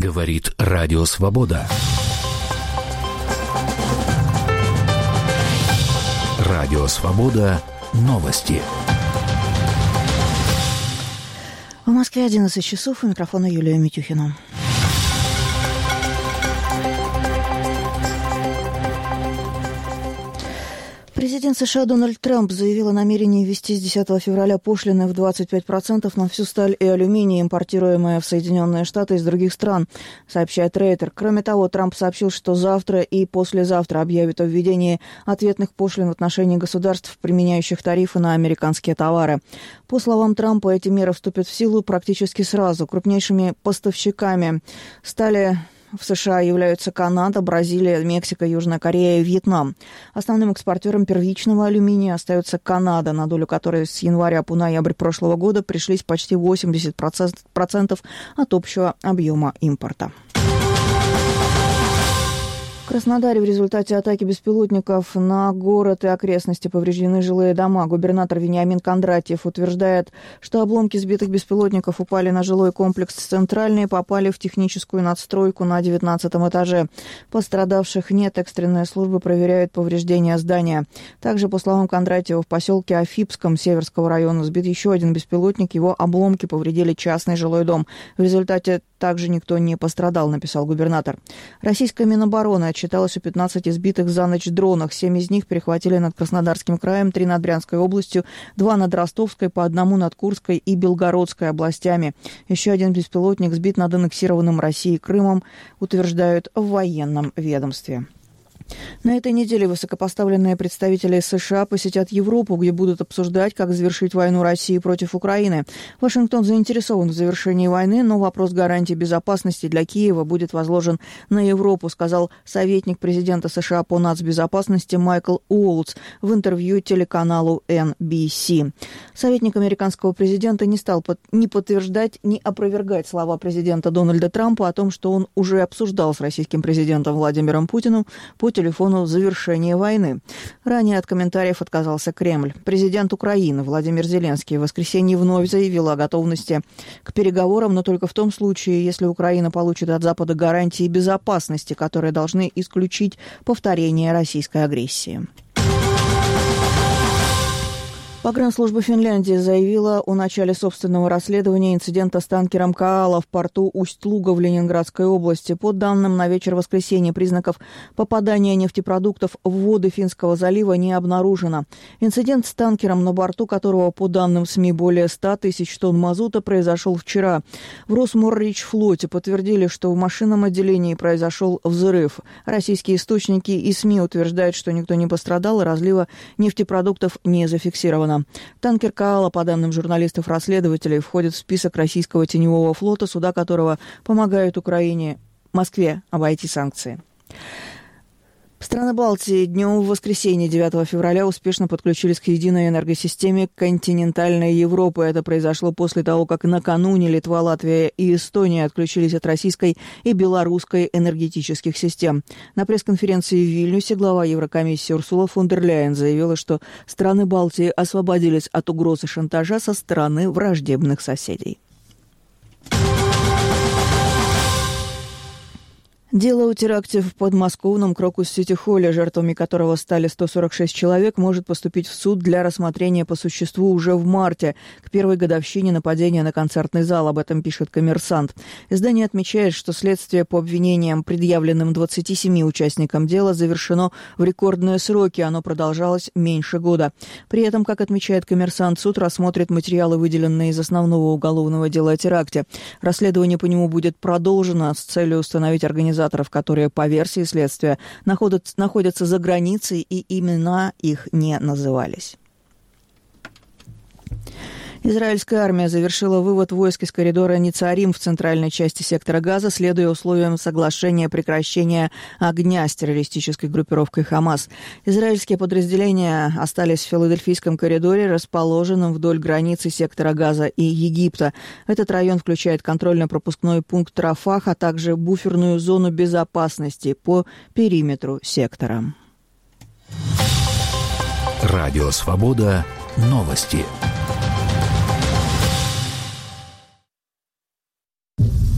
Говорит Радио Свобода. Радио Свобода. Новости. В Москве 11 часов. У микрофона Юлия Митюхина. Президент США Дональд Трамп заявил о намерении ввести с 10 февраля пошлины в 25% на всю сталь и алюминий, импортируемые в Соединенные Штаты из других стран, сообщает Рейтер. Кроме того, Трамп сообщил, что завтра и послезавтра объявит о введении ответных пошлин в отношении государств, применяющих тарифы на американские товары. По словам Трампа, эти меры вступят в силу практически сразу. Крупнейшими поставщиками стали в США являются Канада, Бразилия, Мексика, Южная Корея и Вьетнам. Основным экспортером первичного алюминия остается Канада, на долю которой с января по ноябрь прошлого года пришлись почти 80% от общего объема импорта. В Краснодаре в результате атаки беспилотников на город и окрестности повреждены жилые дома. Губернатор Вениамин Кондратьев утверждает, что обломки сбитых беспилотников упали на жилой комплекс «Центральный» и попали в техническую надстройку на 19 этаже. Пострадавших нет, экстренные службы проверяют повреждения здания. Также, по словам Кондратьева, в поселке Афипском Северского района сбит еще один беспилотник, его обломки повредили частный жилой дом. В результате также никто не пострадал, написал губернатор. Российская Минобороны отчиталась о 15 сбитых за ночь дронах. 7 из них перехватили над Краснодарским краем, 3 над Брянской областью, 2 над Ростовской, по 1 над Курской и Белгородской областями. Еще один беспилотник сбит над аннексированным Россией Крымом, утверждают в военном ведомстве. На этой неделе высокопоставленные представители США посетят Европу, где будут обсуждать, как завершить войну России против Украины. Вашингтон заинтересован в завершении войны, но вопрос гарантий безопасности для Киева будет возложен на Европу, сказал советник президента США по нацбезопасности Майкл Уолтс в интервью телеканалу NBC. Советник американского президента не стал ни подтверждать, ни опровергать слова президента Дональда Трампа о том, что он уже обсуждал с российским президентом Владимиром Путиным по телефону завершения войны. Ранее от комментариев отказался Кремль. Президент Украины Владимир Зеленский в воскресенье вновь заявил о готовности к переговорам, но только в том случае, если Украина получит от Запада гарантии безопасности, которые должны исключить повторение российской агрессии. Погранслужба Финляндии заявила о начале собственного расследования инцидента с танкером «Коала» в порту Усть-Луга в Ленинградской области. По данным на вечер воскресенья, признаков попадания нефтепродуктов в воды Финского залива не обнаружено. Инцидент с танкером, на борту которого, по данным СМИ, более 100 тысяч тонн мазута, произошел вчера. В Росморричфлоте подтвердили, что в машинном отделении произошел взрыв. Российские источники и СМИ утверждают, что никто не пострадал, и разлива нефтепродуктов не зафиксировано. Танкер «Коала», по данным журналистов-расследователей, входит в список российского теневого флота, суда которого помогают Украине, Москве обойти санкции. Страны Балтии днем в воскресенье 9 февраля успешно подключились к единой энергосистеме континентальной Европы. Это произошло после того, как накануне Литва, Латвия и Эстония отключились от российской и белорусской энергетических систем. На пресс-конференции в Вильнюсе глава Еврокомиссии Урсула фон дер Ляйен заявила, что страны Балтии освободились от угроз и шантажа со стороны враждебных соседей. Дело о теракте в подмосковном Крокус-Сити-Холле, жертвами которого стали 146 человек, может поступить в суд для рассмотрения по существу уже в марте, к первой годовщине нападения на концертный зал. Об этом пишет «Коммерсант». Издание отмечает, что следствие по обвинениям, предъявленным 27 участникам дела, завершено в рекордные сроки. Оно продолжалось меньше года. При этом, как отмечает «Коммерсант», суд рассмотрит материалы, выделенные из основного уголовного дела о теракте. Расследование по нему будет продолжено с целью установить организацию, которые, по версии следствия, находятся за границей, и имена их не назывались. Израильская армия завершила вывод войск из коридора Ницарим в центральной части сектора Газа, следуя условиям соглашения прекращения огня с террористической группировкой «Хамас». Израильские подразделения остались в Филадельфийском коридоре, расположенном вдоль границы сектора Газа и Египта. Этот район включает контрольно-пропускной пункт Рафах, а также буферную зону безопасности по периметру сектора. Радио «Свобода». Новости.